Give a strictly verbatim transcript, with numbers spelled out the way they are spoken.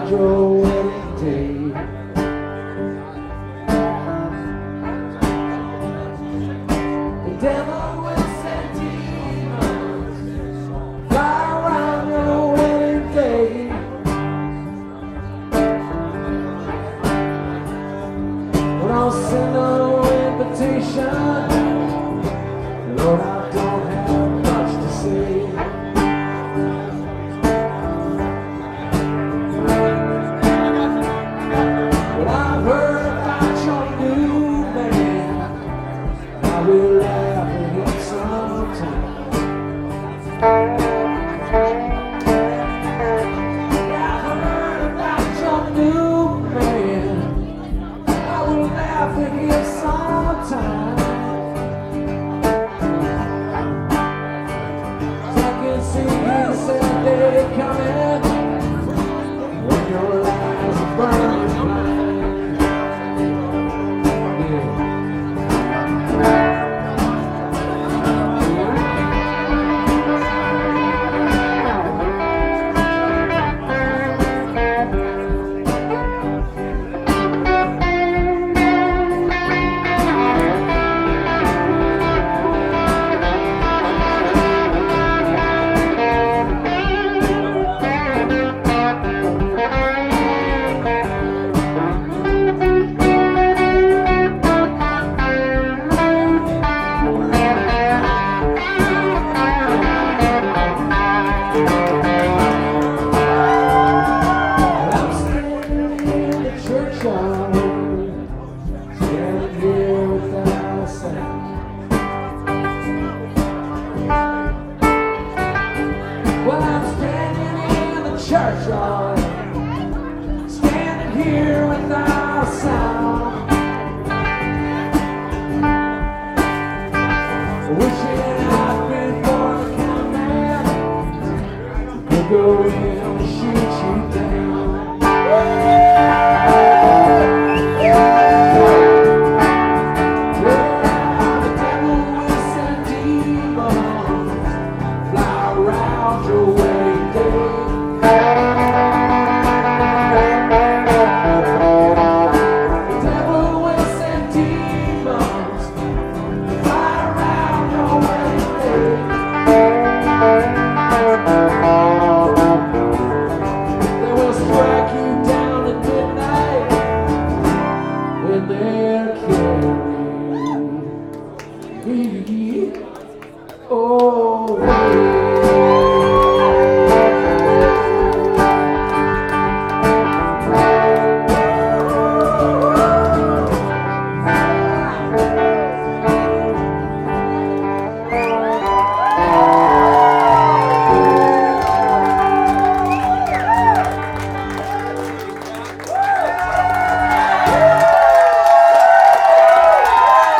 around your wedding day. The devil will send demons fly around your wedding day. But I'll send no invitation. Lord, I don't have much to say. But I've heard about your new man. I will laugh at him sometime. I've heard about your new man. I will laugh at him sometime. See you said day coming when your eyes are burning blind. Yeah. Well, I'm standing in the churchyard, standing here without sound, wishing I'd been born a counterman, could go in and shoot you down. Oh,